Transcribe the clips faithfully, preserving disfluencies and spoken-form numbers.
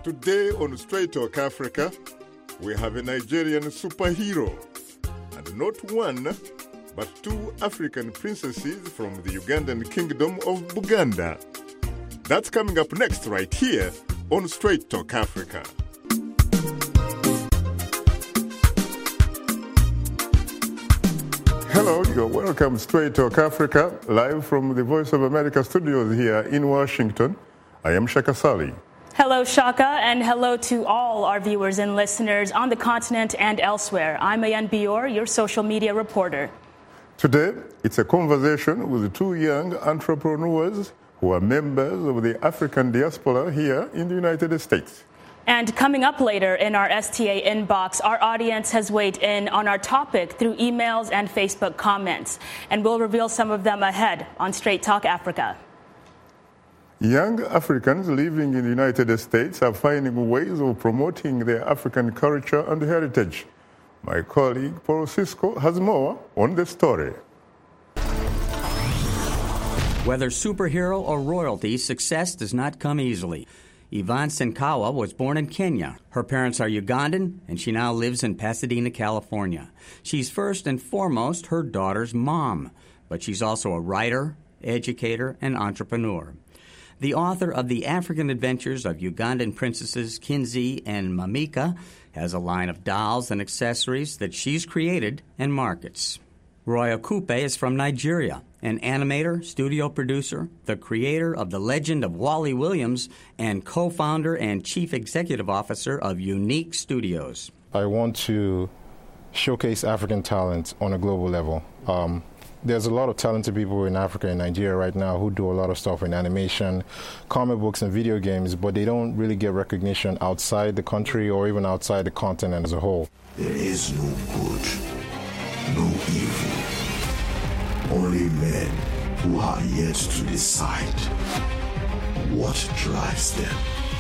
Today on Straight Talk Africa, we have a Nigerian superhero. And not one, but two African princesses from the Ugandan kingdom of Buganda. That's coming up next right here on Straight Talk Africa. Hello, you're welcome Straight Talk Africa, live from the Voice of America studios here in Washington. I am Shaka Sali. Hello, Shaka, and hello to all our viewers and listeners on the continent and elsewhere. I'm Ayan Bior, your social media reporter. Today, it's a conversation with two young entrepreneurs who are members of the African diaspora here in the United States. And coming up later in our S T A inbox, our audience has weighed in on our topic through emails and Facebook comments. And we'll reveal some of them ahead on Straight Talk Africa. Young Africans living in the United States are finding ways of promoting their African culture and heritage. My colleague Paul Cisco has more on the story. Whether superhero or royalty, success does not come easily. Yvonne Senkawa was born in Kenya. Her parents are Ugandan, and she now lives in Pasadena, California. She's first and foremost her daughter's mom, but she's also a writer, educator, and entrepreneur. The author of The African Adventures of Ugandan Princesses Kinzie and Mamika has a line of dolls and accessories that she's created and markets. Roy Okupe is from Nigeria, an animator, studio producer, the creator of The Legend of Wally Williams, and co-founder and chief executive officer of Unique Studios. I want to showcase African talent on a global level. Um, There's a lot of talented people in Africa and Nigeria right now who do a lot of stuff in animation, comic books, and video games, but they don't really get recognition outside the country or even outside the continent as a whole. There is no good, no evil, only men who are yet to decide what drives them.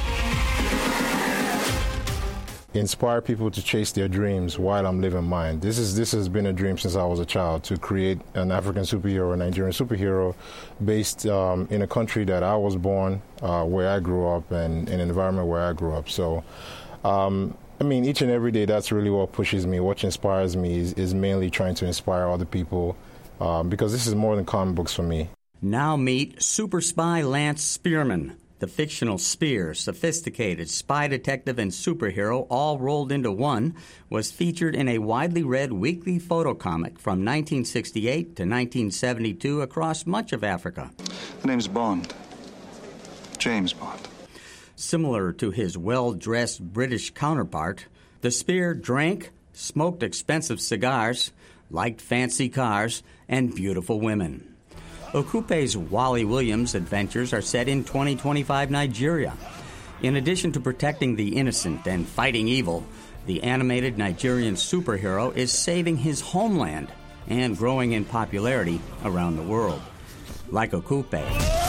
Inspire people to chase their dreams while I'm living mine. This is this has been a dream since I was a child, to create an African superhero, a Nigerian superhero, based um, in a country that I was born, uh, where I grew up, and in an environment where I grew up. So, um, I mean, each and every day, that's really what pushes me. What inspires me is, is mainly trying to inspire other people, um, because this is more than comic books for me. Now meet super spy Lance Spearman. The fictional Spear, sophisticated spy detective and superhero all rolled into one, was featured in a widely read weekly photo comic from nineteen sixty-eight to nineteen seventy-two across much of Africa. The name's Bond. James Bond. Similar to his well-dressed British counterpart, the Spear drank, smoked expensive cigars, liked fancy cars, and beautiful women. Okupe's Wally Williams adventures are set in twenty twenty-five Nigeria. In addition to protecting the innocent and fighting evil, the animated Nigerian superhero is saving his homeland and growing in popularity around the world. Like Okupe,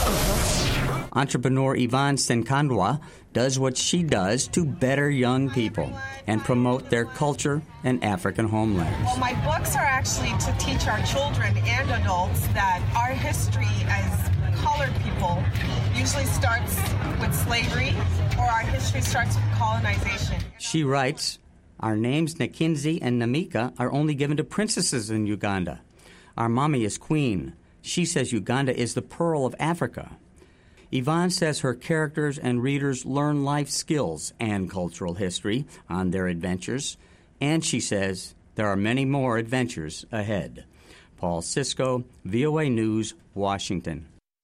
entrepreneur Yvonne Senkandwa does what she does to better young people and promote their culture and African homelands. Well, my books are actually to teach our children and adults that our history as colored people usually starts with slavery, or our history starts with colonization. She writes, "Our names Nakinzi and Namika are only given to princesses in Uganda. Our mommy is queen. She says Uganda is the pearl of Africa." Yvonne says her characters and readers learn life skills and cultural history on their adventures, and she says there are many more adventures ahead. Paul Cisco, V O A News, Washington.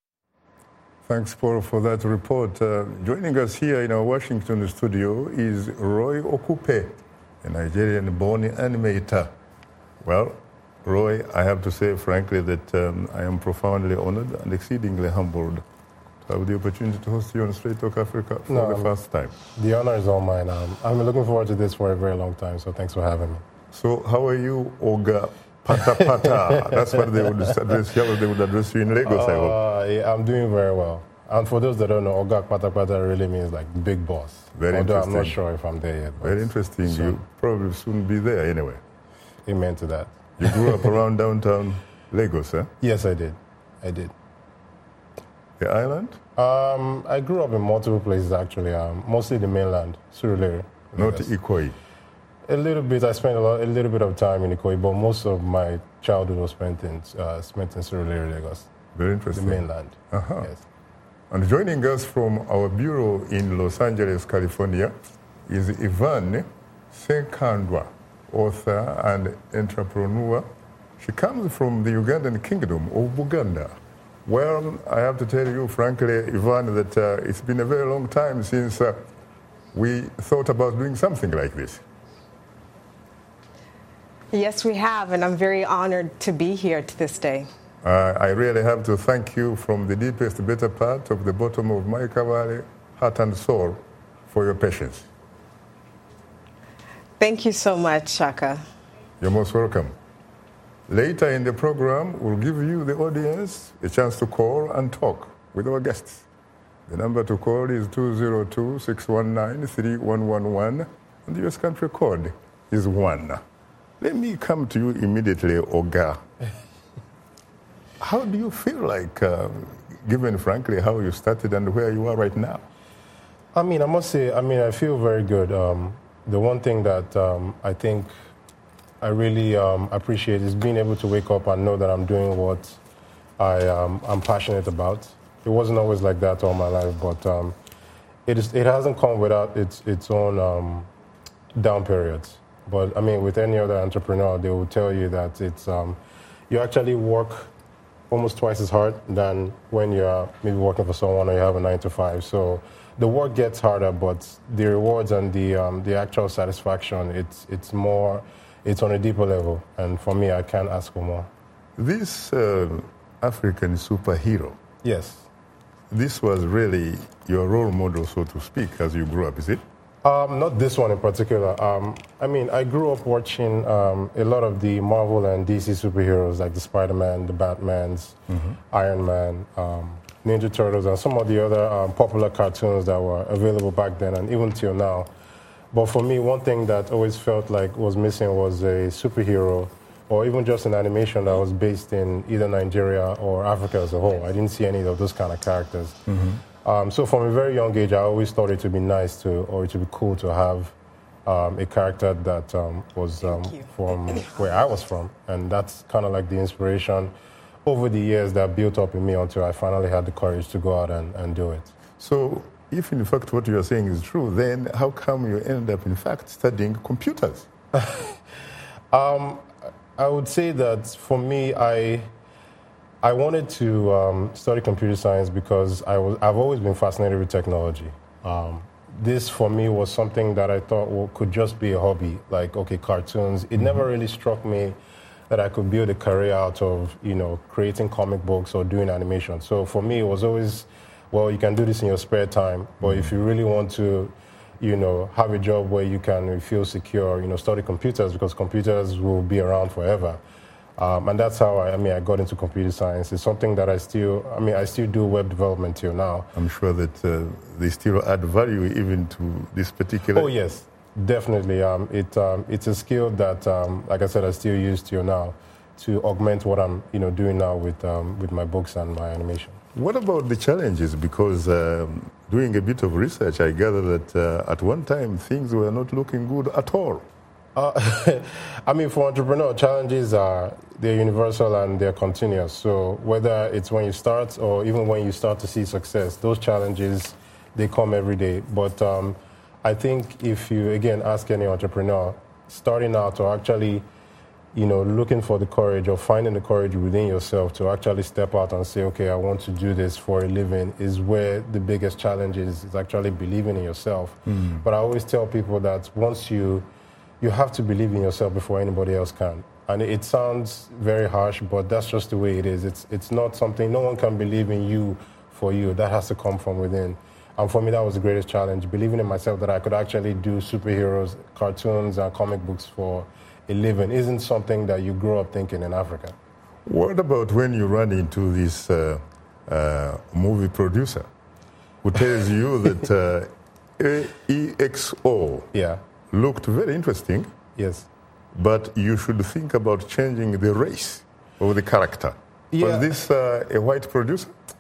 Thanks, Paul, for that report. Uh, joining us here in our Washington studio is Roy Okupe, a Nigerian-born animator. Well, Roy, I have to say frankly that um, I am profoundly honored and exceedingly humbled to have the opportunity to host you on Straight Talk Africa for no, the first time. The honor is all mine. Um, I've been looking forward to this for a very long time, so thanks for having me. So how are you, Oga Pata Pata? That's what they would address, how they would address you in Lagos, uh, I hope. Yeah, I'm doing very well. And for those that don't know, Oga Pata Pata really means like big boss. Very Although interesting. I'm not sure if I'm there yet. Very interesting. So, you probably soon be there anyway. Amen to that. You grew up around downtown Lagos, eh? Yes, I did. I did. The island? Um, I grew up in multiple places, actually, um, mostly the mainland, Surulere. Not Ikoyi? A little bit. I spent a, lot, a little bit of time in Ikoyi, but most of my childhood was spent in, uh, spent in Surulere, Lagos. Very interesting. The mainland. Uh-huh. Yes. And joining us from our bureau in Los Angeles, California, is Yvonne Senkandwa, author and entrepreneur. She comes from the Ugandan kingdom of Buganda. Well, I have to tell you, frankly, Yvonne, that uh, it's been a very long time since uh, we thought about doing something like this. Yes, we have, and I'm very honored to be here to this day. Uh, I really have to thank you from the deepest, better part of the bottom of my cavalry, heart and soul, for your patience. Thank you so much, Shaka. You're most welcome. Later in the program, we'll give you, the audience, a chance to call and talk with our guests. The number to call is two zero two, six one nine, three one one one, and the U S country code is one. Let me come to you immediately, Oga. How do you feel like, uh, given frankly how you started and where you are right now? I mean, I must say, I mean, I feel very good. Um, the one thing that um, I think I really um, appreciate is being able to wake up and know that I'm doing what I, um, I'm passionate about. It wasn't always like that all my life, but um, it, is, it hasn't come without its, its own um, down periods. But I mean, with any other entrepreneur, they will tell you that it's um, you actually work almost twice as hard than when you're maybe working for someone or you have a nine to five. So the work gets harder, but the rewards and the um, the actual satisfaction, it's it's more, it's on a deeper level. And for me, I can't ask for more. This uh, African superhero. Yes. This was really your role model, so to speak, as you grew up, is it? Um, not this one in particular. Um, I mean, I grew up watching um, a lot of the Marvel and D C superheroes, like the Spider-Man, the Batmans, mm-hmm. Iron Man, um, Ninja Turtles, and some of the other um, popular cartoons that were available back then and even till now. But for me, one thing that always felt like was missing was a superhero or even just an animation that was based in either Nigeria or Africa as a whole. I didn't see any of those kind of characters. Mm-hmm. Um, so from a very young age, I always thought it would be nice to, or it would be cool to have um, a character that um, was um, from where I was from. And that's kind of like the inspiration over the years that built up in me until I finally had the courage to go out and, and do it. So if in fact what you're saying is true, then how come you ended up in fact studying computers? um, I would say that for me, I... I wanted to um, study computer science because I was, I've always been fascinated with technology. Um, this, for me, was something that I thought well, could just be a hobby, like, okay, cartoons. It mm-hmm. never really struck me that I could build a career out of, you know, creating comic books or doing animation. So for me, it was always, well, you can do this in your spare time, but mm-hmm. if you really want to, you know, have a job where you can feel secure, you know, study computers because computers will be around forever. Um, and that's how I, I mean, I got into computer science. It's something that I still, I mean, I still do web development till now. I'm sure that uh, they still add value even to this particular. Oh yes, definitely. Um, it um, it's a skill that, um, like I said, I still use till now to augment what I'm, you know, doing now with um, with my books and my animation. What about the challenges? Because um, doing a bit of research, I gather that uh, at one time things were not looking good at all. Uh, I mean, for entrepreneur, challenges are they're universal and they're continuous. So whether it's when you start or even when you start to see success, those challenges, they come every day. But um, I think if you, again, ask any entrepreneur, starting out or actually, you know, looking for the courage or finding the courage within yourself to actually step out and say, okay, I want to do this for a living is where the biggest challenge is, is actually believing in yourself. Mm-hmm. But I always tell people that once you You have to believe in yourself before anybody else can. And it sounds very harsh, but that's just the way it is. It's it's not something, no one can believe in you for you. That has to come from within. And for me, that was the greatest challenge, believing in myself that I could actually do superheroes, cartoons, and comic books for a living isn't something that you grow up thinking in Africa. What about when you run into this uh, uh, movie producer who tells you that uh, E X O yeah. looked very interesting. Yes. But you should think about changing the race of the character. Yeah. Was this uh, a white producer?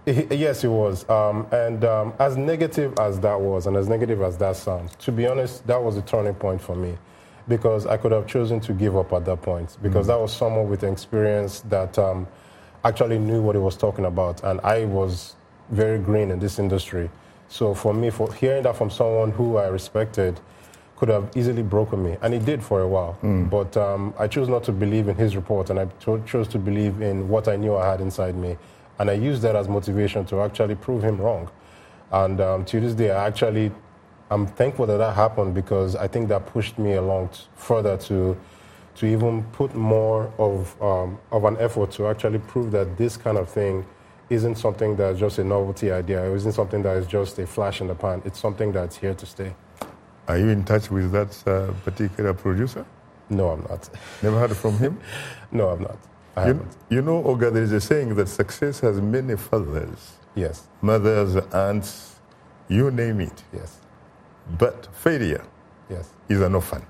Yes, it was. Um, and um, as negative as that was, and as negative as that sounds, to be honest, that was a turning point for me, because I could have chosen to give up at that point, because mm. that was someone with experience that um, actually knew what he was talking about, and I was very green in this industry. So for me, for hearing that from someone who I respected could have easily broken me, and it did for a while. Mm. But um, I chose not to believe in his report, and I cho- chose to believe in what I knew I had inside me. And I used that as motivation to actually prove him wrong. And um, to this day, I actually, I'm thankful that that happened, because I think that pushed me along t- further to to even put more of um, of an effort to actually prove that this kind of thing isn't something that's just a novelty idea. It isn't something that is just a flash in the pan. It's something that's here to stay. Are you in touch with that uh, particular producer? No, I'm not. Never heard from him? No, I'm not. I you, haven't. You know, Oga, there is a saying that success has many fathers. Yes. Mothers, aunts, you name it. Yes. But failure yes. is an orphan.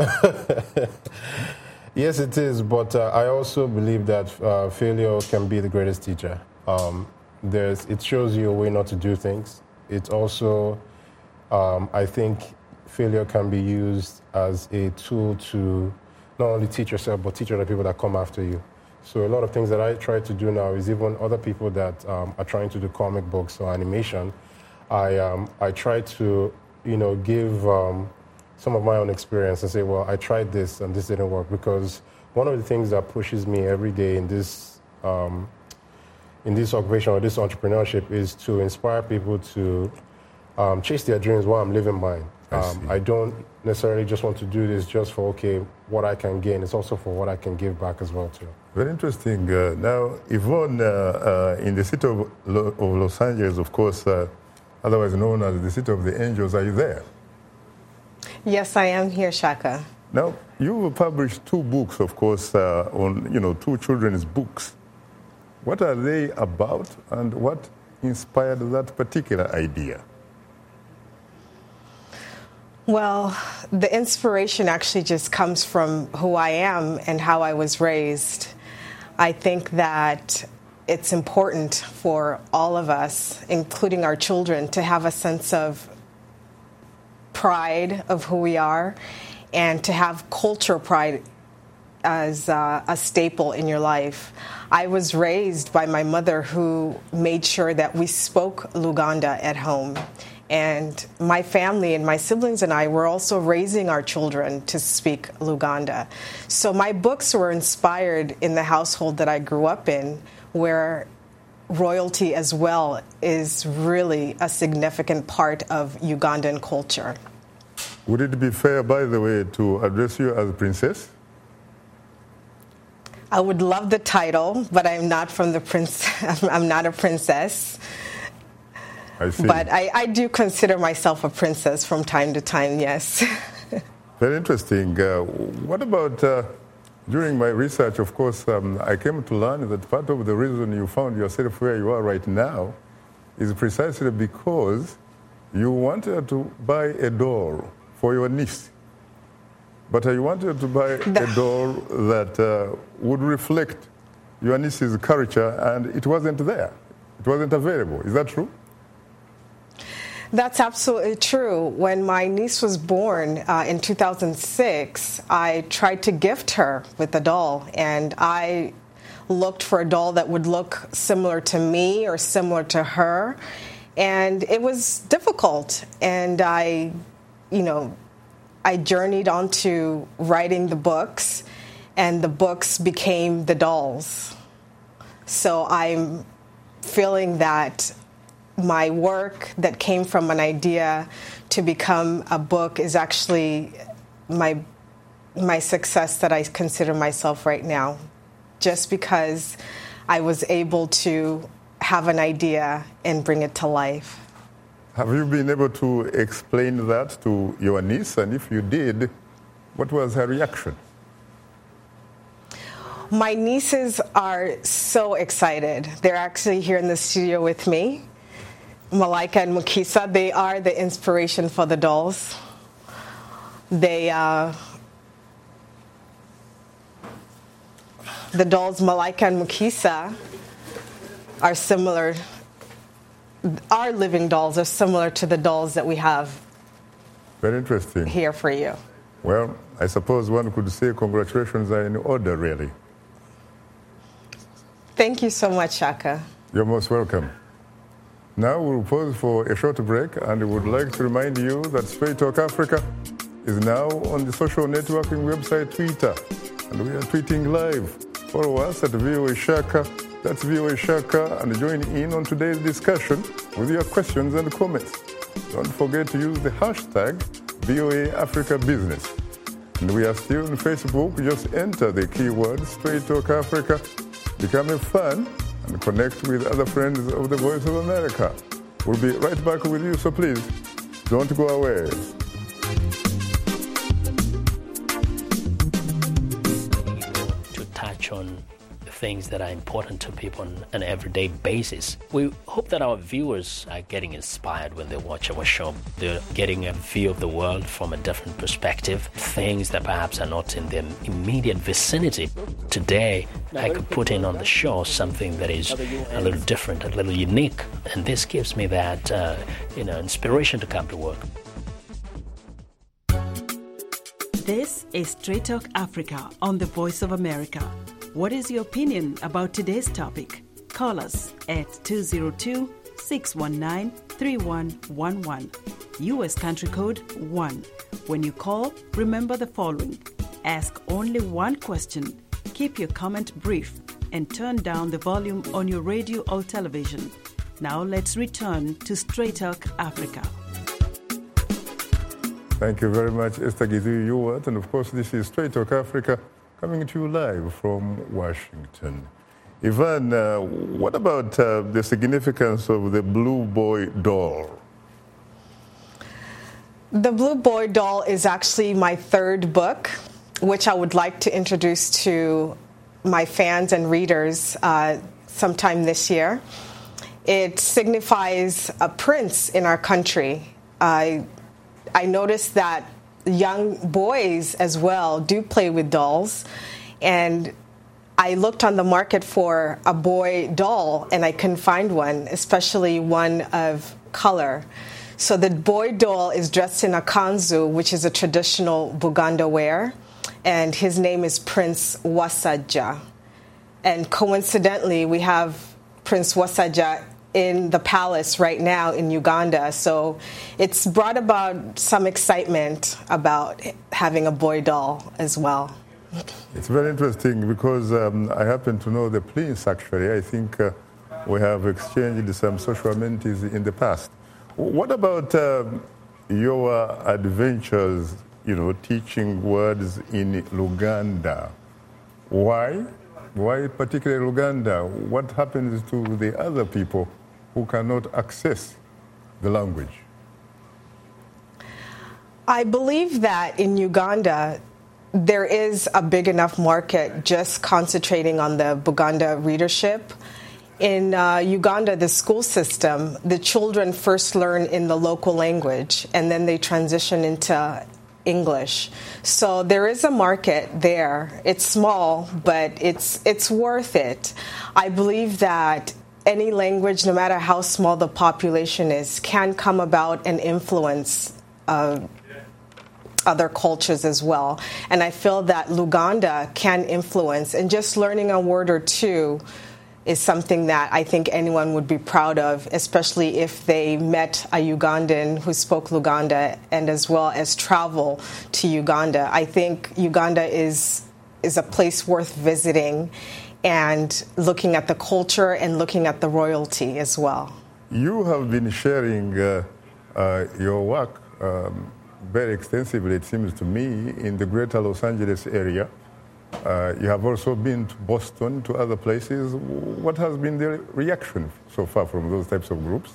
Yes, it is. But uh, I also believe that uh, failure can be the greatest teacher. Um, there's, it shows you a way not to do things. It also, um, I think, failure can be used as a tool to not only teach yourself, but teach other people that come after you. So a lot of things that I try to do now is even other people that um, are trying to do comic books or animation, I um, I try to, you know, give um, some of my own experience and say, well, I tried this and this didn't work, because one of the things that pushes me every day in this um, in this occupation or this entrepreneurship is to inspire people to um, chase their dreams while I'm living mine. Um, I, I don't necessarily just want to do this just for, okay, what I can gain. It's also for what I can give back as well, too. Very interesting. Uh, now, Yvonne, uh, uh, in the city of, Lo- of Los Angeles, of course, uh, otherwise known as the City of the Angels, are you there? Yes, I am here, Shaka. Now, you published two books, of course, uh, on, you know, two children's books. What are they about, and what inspired that particular idea? Well, the inspiration actually just comes from who I am and how I was raised. I think that it's important for all of us, including our children, to have a sense of pride of who we are and to have culture pride as uh, a staple in your life. I was raised by my mother, who made sure that we spoke Luganda at home. And my family and my siblings and I were also raising our children to speak Luganda. So my books were inspired in the household that I grew up in, where royalty as well is really a significant part of Ugandan culture. Would it be fair, by the way, to address you as princess? I would love the title, but I'm not from the prince. I'm not a princess. I see. But I, I do consider myself a princess from time to time, yes. Very interesting. Uh, what about, uh, during my research, of course, um, I came to learn that part of the reason you found yourself where you are right now is precisely because you wanted to buy a doll for your niece. But you wanted to buy the- a doll that uh, would reflect your niece's culture, and it wasn't there. It wasn't available. Is that true? That's absolutely true. When my niece was born uh, in two thousand six, I tried to gift her with a doll, and I looked for a doll that would look similar to me or similar to her, and it was difficult. And I, you know, I journeyed on to writing the books, and the books became the dolls. So I'm feeling that my work that came from an idea to become a book is actually my my success that I consider myself right now, just because I was able to have an idea and bring it to life. Have you been able to explain that to your niece? And if you did, what was her reaction? My nieces are so excited. They're actually here in the studio with me. Malaika and Mukisa, they are the inspiration for the dolls. They, uh, the dolls Malaika and Mukisa are similar our living dolls are similar to the dolls that we have Very interesting. here for you. Well, I suppose one could say congratulations are in order, really. Thank you so much, Shaka. You're most welcome. Now we'll pause for a short break, and we would like to remind you that Straight Talk Africa is now on the social networking website Twitter, and we are tweeting live. Follow us at V O A Shaka, that's V O A Shaka, and join in on today's discussion with your questions and comments. Don't forget to use the hashtag V O A Africa Business. And we are still on Facebook. Just enter the keyword Straight Talk Africa, become a fan, and connect with other friends of the Voice of America. We'll be right back with you, so please don't go away. To touch on things that are important to people on an everyday basis. We hope that our viewers are getting inspired when they watch our show. They're getting a view of the world from a different perspective, things that perhaps are not in their immediate vicinity. Today, I could put in on the show something that is a little different, a little unique, and this gives me that, uh, you know, inspiration to come to work. This is Straight Talk Africa on the Voice of America. What is your opinion about today's topic? Call us at two zero two, six one nine, three one one one. U S country code one. When you call, remember the following. Ask only one question. Keep your comment brief and turn down the volume on your radio or television. Now let's return to Straight Talk Africa. Thank you very much, Esther Gizu-Ewart. And of course, this is Straight Talk Africa, coming to you live from Washington. Ivan, uh, what about uh, the significance of the Blue Boy doll? The Blue Boy doll is actually my third book, which I would like to introduce to my fans and readers uh, sometime this year. It signifies a prince in our country. I, I noticed that young boys as well do play with dolls, and I looked on the market for a boy doll and I couldn't find one, especially one of color. So the boy doll is dressed in a kanzu, which is a traditional Buganda wear, and his name is Prince Wasajja. And coincidentally, we have Prince Wasajja in the palace right now in Uganda. So it's brought about some excitement about having a boy doll as well. It's very interesting because um, I happen to know the prince, actually. I think uh, we have exchanged some social amenities in the past. What about um, your adventures, you know, teaching words in Luganda? Why? Why particularly Luganda? What happens to the other people who cannot access the language? I believe that in Uganda, there is a big enough market just concentrating on the Buganda readership. In uh, Uganda, the school system, the children first learn in the local language and then they transition into English. So there is a market there. It's small, but it's it's worth it. I believe that any language, no matter how small the population is, can come about and influence uh, other cultures as well. And I feel that Luganda can influence, and just learning a word or two is something that I think anyone would be proud of, especially if they met a Ugandan who spoke Luganda and as well as travel to Uganda. I think Uganda is is a place worth visiting and looking at the culture and looking at the royalty as well. You have been sharing uh, uh, your work um, very extensively, it seems to me, in the greater Los Angeles area. Uh, you have also been to Boston, to other places. What has been the reaction so far from those types of groups?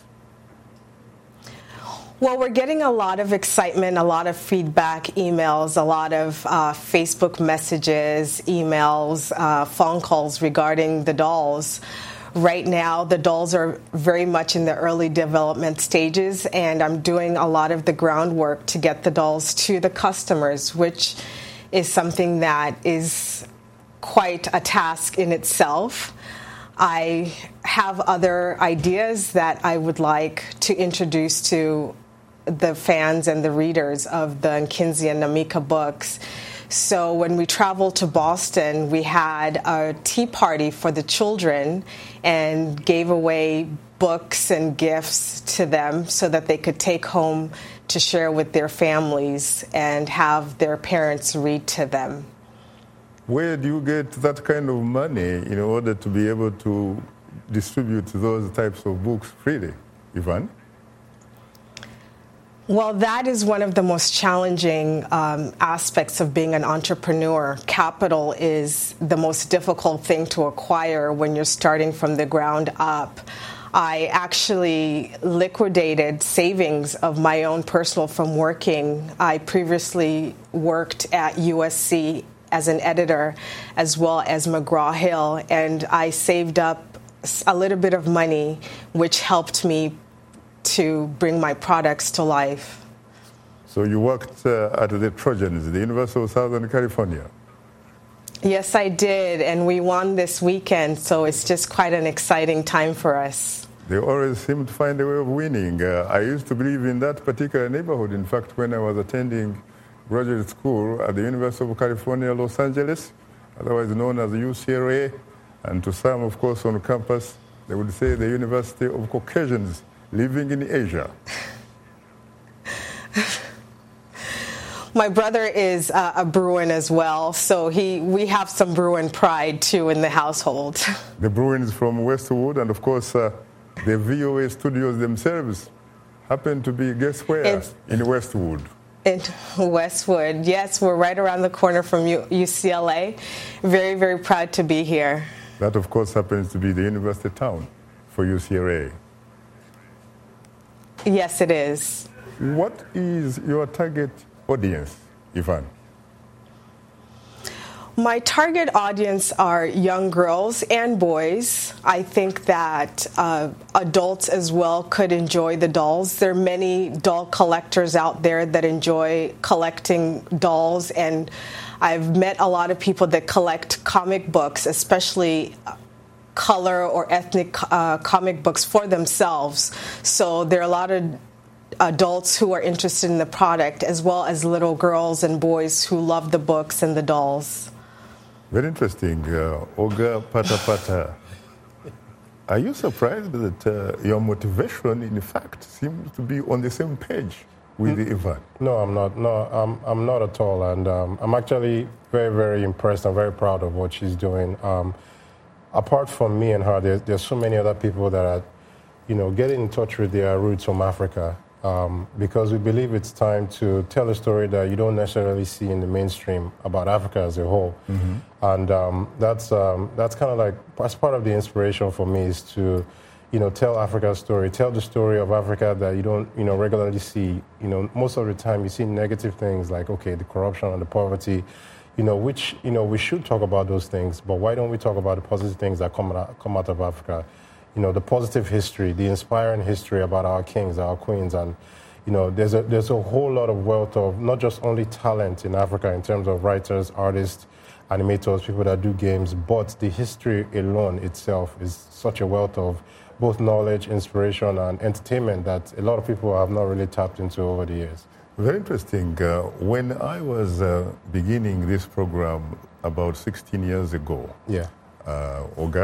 Well, we're getting a lot of excitement, a lot of feedback, emails, a lot of uh, Facebook messages, emails, uh, phone calls regarding the dolls. Right now, the dolls are very much in the early development stages, and I'm doing a lot of the groundwork to get the dolls to the customers, which is something that is quite a task in itself. I have other ideas that I would like to introduce to the fans and the readers of the Nkinzi and Namika books. So when we traveled to Boston, we had a tea party for the children and gave away books and gifts to them so that they could take home to share with their families and have their parents read to them. Where do you get that kind of money in order to be able to distribute those types of books freely, Yvonne? Well, that is one of the most challenging um, aspects of being an entrepreneur. Capital is the most difficult thing to acquire when you're starting from the ground up. I actually liquidated savings of my own personal from working. I previously worked at U S C as an editor as well as McGraw-Hill, and I saved up a little bit of money, which helped me to bring my products to life. So you worked uh, at the Trojans, the University of Southern California. Yes, I did, and we won this weekend, so it's just quite an exciting time for us. They always seem to find a way of winning. Uh, I used to believe in that particular neighborhood. In fact, when I was attending graduate school at the University of California, Los Angeles, otherwise known as U C L A, and to some, of course, on campus, they would say the University of Caucasians living in Asia. My brother is uh, a Bruin as well, so he we have some Bruin pride, too, in the household. The Bruins from Westwood, and, of course, uh, the V O A studios themselves happen to be, guess where? It's in Westwood. In Westwood, yes, we're right around the corner from U- UCLA. Very, very proud to be here. That, of course, happens to be the university town for U C L A. Yes, it is. What is your target audience, Yvonne? My target audience are young girls and boys. I think that uh, adults as well could enjoy the dolls. There are many doll collectors out there that enjoy collecting dolls, and I've met a lot of people that collect comic books, especially color or ethnic uh, comic books for themselves. So there are a lot of adults who are interested in the product, as well as little girls and boys who love the books and the dolls. Very interesting. Uh, Oga Pata Pata, are you surprised that uh, your motivation, in fact, seems to be on the same page with mm. Yvonne? No, I'm not. No, I'm, I'm not at all. And um, I'm actually very, very impressed. I'm very proud of what she's doing. Um, apart from me and her, there's, there's so many other people that are, you know, getting in touch with their roots from Africa. Um, because we believe it's time to tell a story that you don't necessarily see in the mainstream about Africa as a whole. Mm-hmm. And um, that's um, that's kind of like, as part of the inspiration for me is to, you know, tell Africa's story, tell the story of Africa that you don't, you know, regularly see. You know, most of the time you see negative things like, okay, the corruption and the poverty, you know, which, you know, we should talk about those things, but why don't we talk about the positive things that come out, come out of Africa? You know, the positive history, the inspiring history about our kings, our queens, and, you know, there's a there's a whole lot of wealth of not just only talent in Africa in terms of writers, artists, animators, people that do games, but the history alone itself is such a wealth of both knowledge, inspiration, and entertainment that a lot of people have not really tapped into over the years. Very interesting. Uh, when I was uh, beginning this program about sixteen years ago, yeah, uh, Oga,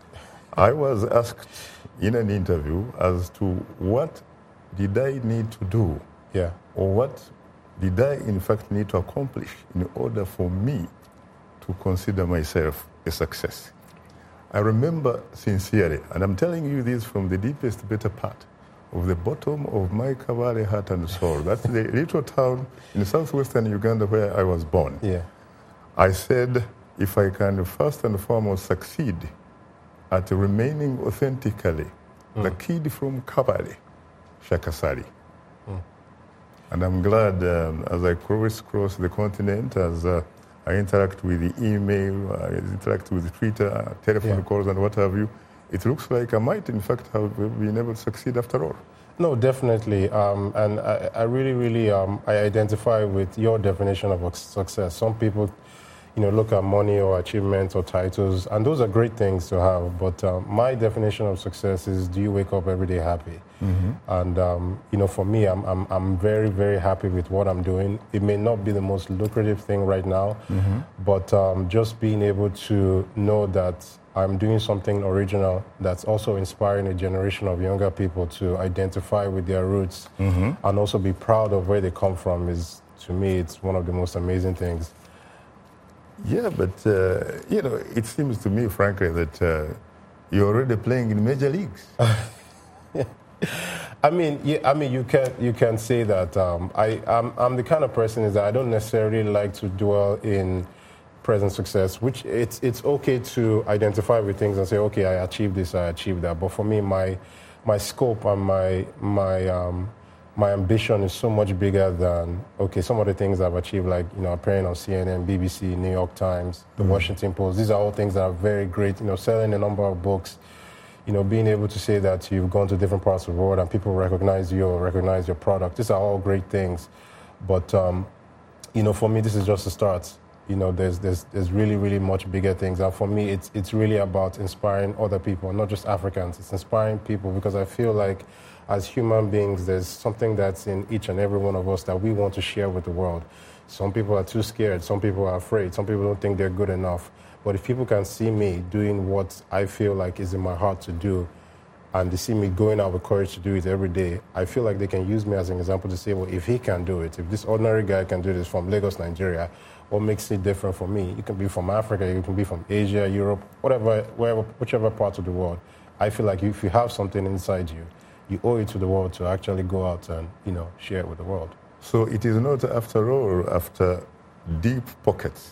I was asked in an interview as to what did I need to do, yeah, or what did I in fact need to accomplish in order for me to consider myself a success. I remember sincerely, and I'm telling you this from the deepest, better part of the bottom of my Kabale heart and soul. That's the little town in southwestern Uganda where I was born. Yeah, I said, if I can first and foremost succeed at remaining authentically mm. the kid from Kabale, Shakasari. Mm. And I'm glad um, as I cross, cross the continent, as uh, I interact with the email, I interact with Twitter, uh, telephone yeah. calls and what have you, it looks like I might in fact have been able to succeed after all. No, definitely. Um, and I, I really, really, um, I identify with your definition of success. Some people, you know, look at money or achievements or titles, and those are great things to have. But um, my definition of success is: do you wake up every day happy? Mm-hmm. And um, you know, for me, I'm, I'm I'm very very happy with what I'm doing. It may not be the most lucrative thing right now, mm-hmm. but um, just being able to know that I'm doing something original that's also inspiring a generation of younger people to identify with their roots, mm-hmm. and also be proud of where they come from is, to me, it's one of the most amazing things. Yeah, but, uh, you know, it seems to me, frankly, that uh, you're already playing in major leagues. I mean, yeah, I mean, you can you can say that. Um, I, I'm, I'm the kind of person is that I don't necessarily like to dwell in present success, which it's it's okay to identify with things and say, okay, I achieved this, I achieved that. But for me, my my scope and my my um, my ambition is so much bigger than, okay, some of the things I've achieved, like, you know, appearing on C N N, B B C, New York Times, the mm-hmm. Washington Post. These are all things that are very great. You know, selling a number of books, you know, being able to say that you've gone to different parts of the world and people recognize you or recognize your product. These are all great things. But, um, you know, for me, this is just a start. You know, there's there's there's really, really much bigger things. And for me, it's it's really about inspiring other people, not just Africans. It's inspiring people because I feel like as human beings, there's something that's in each and every one of us that we want to share with the world. Some people are too scared. Some people are afraid. Some people don't think they're good enough. But if people can see me doing what I feel like is in my heart to do, and they see me going out with courage to do it every day, I feel like they can use me as an example to say, well, if he can do it, if this ordinary guy can do this from Lagos, Nigeria, what makes it different for me? You can be from Africa, you can be from Asia, Europe, whatever, wherever, whichever part of the world. I feel like if you have something inside you, you owe it to the world to actually go out and, you know, share it with the world. So it is not, after all, after deep pockets.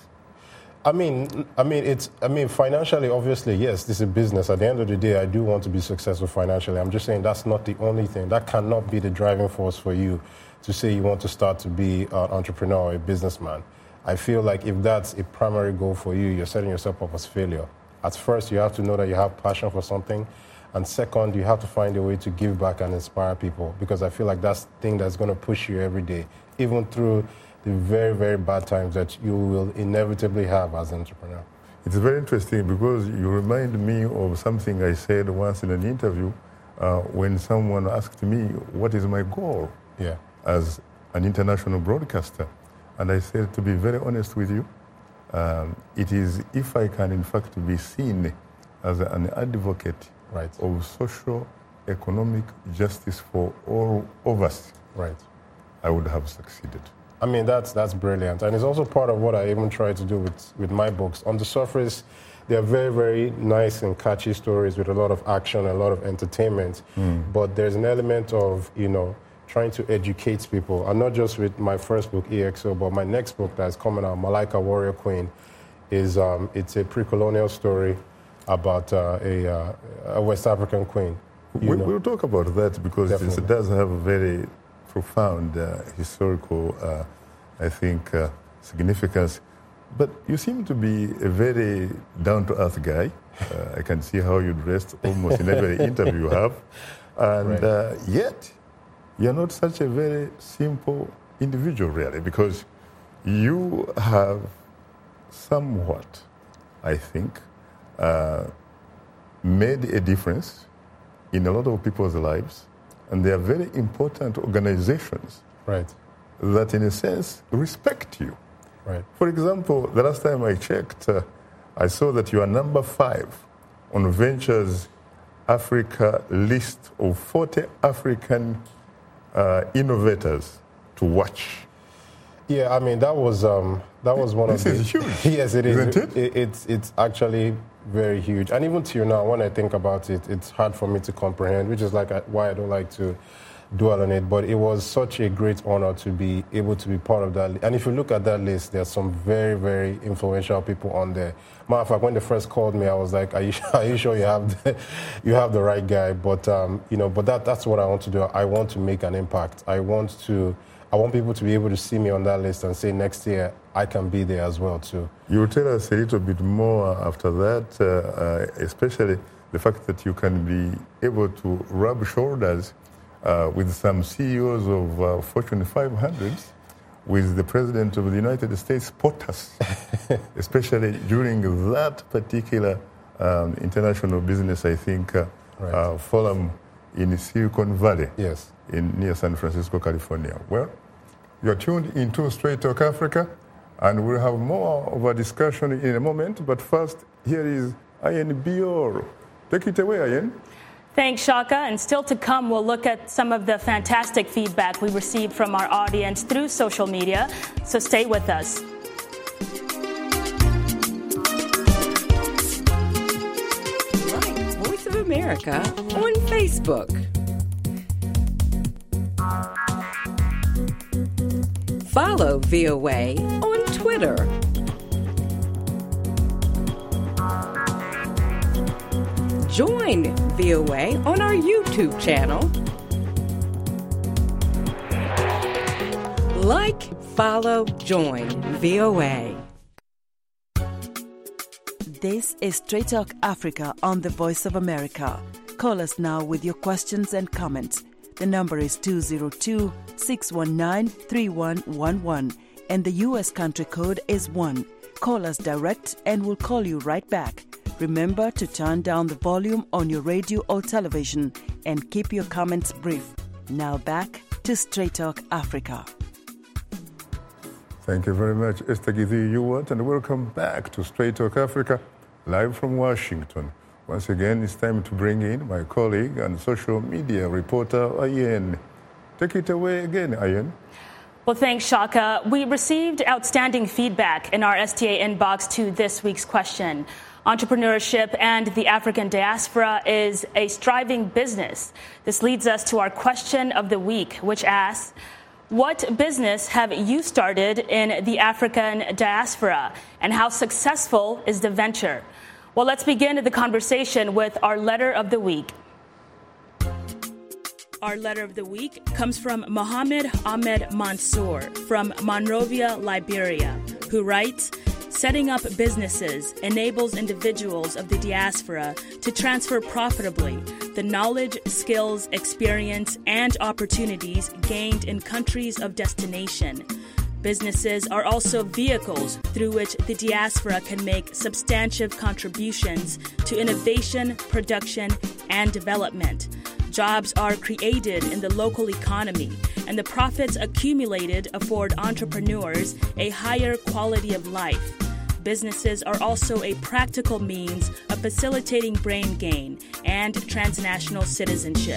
I mean, I mean, it's. I mean, financially, obviously, yes, this is business. At the end of the day, I do want to be successful financially. I'm just saying that's not the only thing. That cannot be the driving force for you to say you want to start to be an entrepreneur or a businessman. I feel like if that's a primary goal for you, you're setting yourself up as failure. At first, you have to know that you have passion for something. And second, you have to find a way to give back and inspire people, because I feel like that's the thing that's going to push you every day, even through the very, very bad times that you will inevitably have as an entrepreneur. It's very interesting because you remind me of something I said once in an interview uh, when someone asked me, what is my goal yeah. as an international broadcaster? And I said, to be very honest with you, um, it is if I can in fact be seen as an advocate right. of social, economic justice for all of us, right. I would have succeeded. I mean, that's that's brilliant. And it's also part of what I even try to do with, with my books. On the surface, they're very, very nice and catchy stories with a lot of action and a lot of entertainment. Mm. But there's an element of, you know, trying to educate people. And not just with my first book, E X O, but my next book that's coming out, Malaika Warrior Queen, is um, it's a pre-colonial story about uh, a, uh, a West African queen. We, we'll talk about that because it does have a very profound uh, historical, uh, I think, uh, significance. But you seem to be a very down-to-earth guy. Uh, I can see how you dressed almost in every interview you have. And right. uh, yet, you're not such a very simple individual, really, because you have somewhat, I think, uh, made a difference in a lot of people's lives. And they are very important organizations right. that, in a sense, respect you. Right. For example, the last time I checked, uh, I saw that you are number five on Ventures Africa list of forty African uh, innovators to watch. Yeah, I mean, that was um, that was one this of the... This is huge. Yes, it is. Isn't it? it? It's, it's actually very huge. And even to you now, when I think about it, it's hard for me to comprehend, which is like why I don't like to dwell on it. But it was such a great honor to be able to be part of that. And if you look at that list, there's some very, very influential people on there. Matter of fact, when they first called me, I was like, are you, are you sure you have the, you have the right guy? But, um, you know, but that, that's what I want to do. I want to make an impact. I want to... I want people to be able to see me on that list and say next year I can be there as well too. You will tell us a little bit more after that, uh, uh, especially the fact that you can be able to rub shoulders uh, with some C E Os of uh, Fortune five hundreds with the President of the United States, POTUS, especially during that particular um, international business, I think, uh, right. uh, forum in Silicon Valley, yes, in near San Francisco, California. Well, you're tuned into Straight Talk Africa, and we'll have more of a discussion in a moment. But first, here is Ian Bior. Take it away, Ian. Thanks, Shaka. And still to come, we'll look at some of the fantastic feedback we received from our audience through social media. So stay with us. Like Voice of America on Facebook. Follow V O A on Twitter. Join V O A on our YouTube channel. Like, follow, join V O A. This is Straight Talk Africa on the Voice of America. Call us now with your questions and comments. The number is two zero two, six one nine, three one one one and the U S country code is one. Call us direct and we'll call you right back. Remember to turn down the volume on your radio or television and keep your comments brief. Now back to Straight Talk Africa. Thank you very much, Esther Githui-Ewart, and welcome back to Straight Talk Africa, live from Washington. Once again, it's time to bring in my colleague and social media reporter, Ian. Take it away again, Ian. Well, thanks, Shaka. We received outstanding feedback in our S T A inbox to this week's question. Entrepreneurship and the African diaspora is a striving business. This leads us to our question of the week, which asks, what business have you started in the African diaspora, and how successful is the venture? Well, let's begin the conversation with our letter of the week. Our letter of the week comes from Mohammed Ahmed Mansour from Monrovia, Liberia, who writes, setting up businesses enables individuals of the diaspora to transfer profitably the knowledge, skills, experience, and opportunities gained in countries of destination. Businesses are also vehicles through which the diaspora can make substantive contributions to innovation, production, and development. Jobs are created in the local economy, and the profits accumulated afford entrepreneurs a higher quality of life. Businesses are also a practical means of facilitating brain gain and transnational citizenship.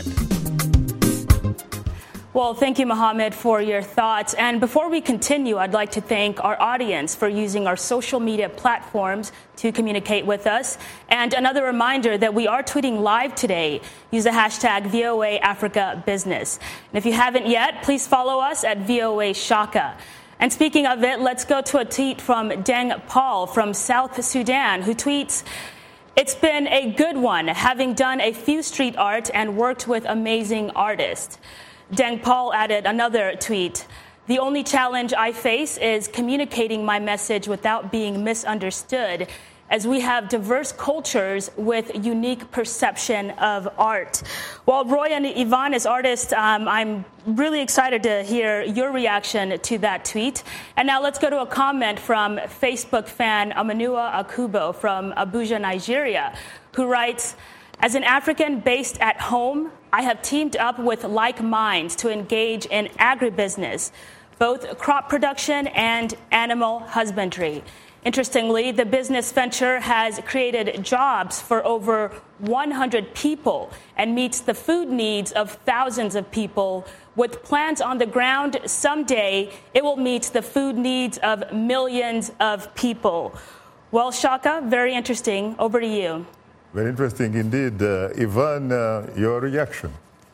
Well, thank you, Mohammed, for your thoughts. And before we continue, I'd like to thank our audience for using our social media platforms to communicate with us. And another reminder that we are tweeting live today. Use the hashtag V O A Africa Business. And if you haven't yet, please follow us at V O A Shaka. And speaking of it, let's go to a tweet from Deng Paul from South Sudan, who tweets, it's been a good one, having done a few street art and worked with amazing artists. Deng Paul added another tweet, the only challenge I face is communicating my message without being misunderstood, as we have diverse cultures with unique perception of art. Well, Roy and Yvonne, as artists, um, I'm really excited to hear your reaction to that tweet. And now let's go to a comment from Facebook fan Amanua Akubo from Abuja, Nigeria, who writes, as an African based at home, I have teamed up with like minds to engage in agribusiness, both crop production and animal husbandry. Interestingly, the business venture has created jobs for over one hundred people and meets the food needs of thousands of people. With plans on the ground, someday it will meet the food needs of millions of people. Well, Shaka, very interesting. Over to you. Very interesting indeed. Uh, Yvonne, uh, your reaction?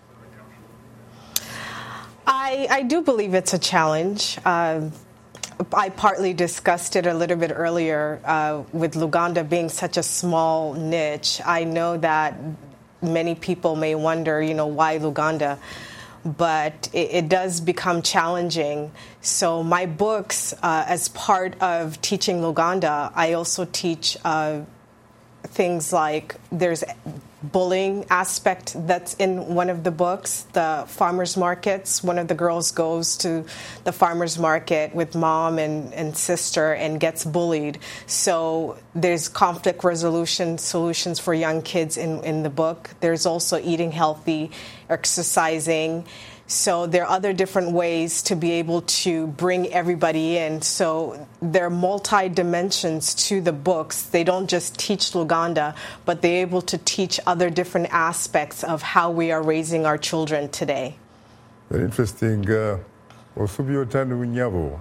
I, I do believe it's a challenge. Uh, I partly discussed it a little bit earlier uh, with Luganda being such a small niche. I know that many people may wonder, you know, why Luganda? But it, it does become challenging. So my books, uh, as part of teaching Luganda, I also teach uh, things like there's bullying aspect that's in one of the books, the farmers markets. One of the girls goes to the farmers market with mom and, and sister and gets bullied. So there's conflict resolution solutions for young kids in, in the book. There's also eating healthy, exercising. So there are other different ways to be able to bring everybody in. So there are multi-dimensions to the books. They don't just teach Luganda, but they're able to teach other different aspects of how we are raising our children today. Very interesting. Osubio tanu nyabo.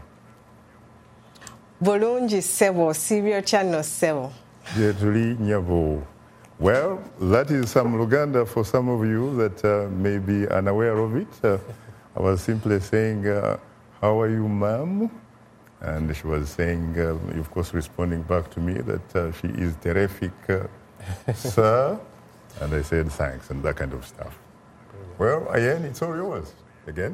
Bulungi sebo, sibyo chano sebo. Jetuli nyabo. Well, that is some Luganda for some of you that uh, may be unaware of it. Uh, I was simply saying, uh, how are you, ma'am? And she was saying, uh, of course, responding back to me that uh, she is terrific, uh, sir. And I said, thanks, and that kind of stuff. Well, Ayen, it's all yours again.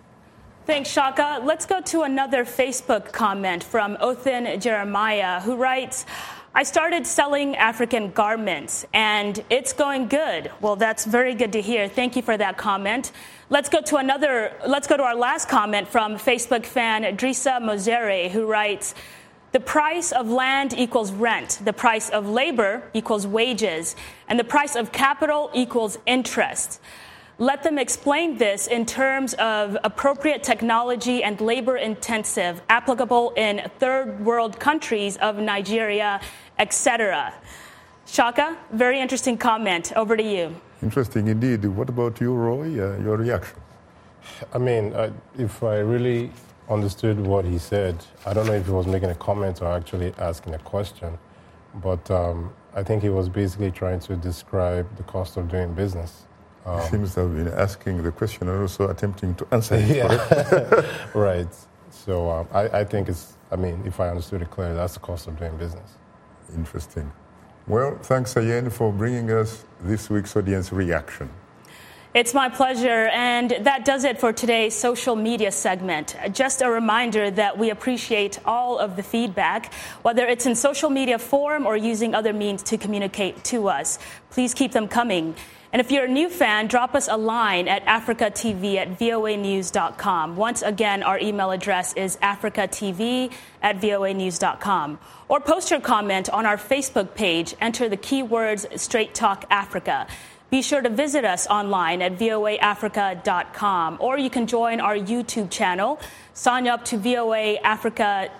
Thanks, Shaka. Let's go to another Facebook comment from Othin Jeremiah, who writes, I started selling African garments, and it's going good. Well, that's very good to hear. Thank you for that comment. Let's go to another, let's go to our last comment from Facebook fan Drisa Mozere, who writes, the price of land equals rent, the price of labor equals wages, and the price of capital equals interest. Let them explain this in terms of appropriate technology and labor-intensive, applicable in third-world countries of Nigeria, et cetera. Shaka, very interesting comment. Over to you. Interesting indeed. What about you, Roy? Uh, your reaction? I mean, uh, if I really understood what he said, I don't know if he was making a comment or actually asking a question, but um, I think he was basically trying to describe the cost of doing business. Um, he seems to have been asking the question and also attempting to answer it. Yeah. Right. So um, I, I think it's, I mean, if I understood it clearly, that's the cost of doing business. Interesting. Well, thanks again for bringing us this week's audience reaction. It's my pleasure, and that does it for today's social media segment. Just a reminder that we appreciate all of the feedback, whether it's in social media form or using other means to communicate to us. Please keep them coming. And if you're a new fan, drop us a line at africa t v at v o a news dot com. Once again, our email address is africa t v at v o a news dot com. Or post your comment on our Facebook page. Enter the keywords Straight Talk Africa. Be sure to visit us online at v o a africa dot com. Or you can join our YouTube channel. Sign up to V O A Africa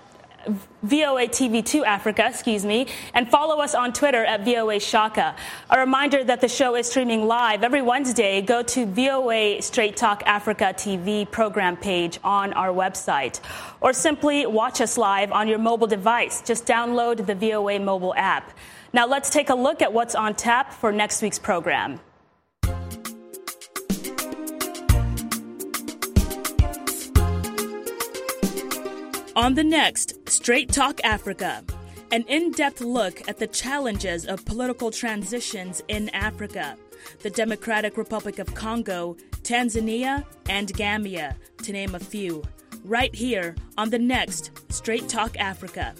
V O A T V two Africa, excuse me, and follow us on Twitter at V O A Shaka. A reminder that the show is streaming live every Wednesday. Go to V O A Straight Talk Africa T V program page on our website, or simply watch us live on your mobile device. Just download the V O A mobile app. Now let's take a look at what's on tap for next week's program. On the next Straight Talk Africa, an in-depth look at the challenges of political transitions in Africa, the Democratic Republic of Congo, Tanzania, and Gambia, to name a few, right here on the next Straight Talk Africa.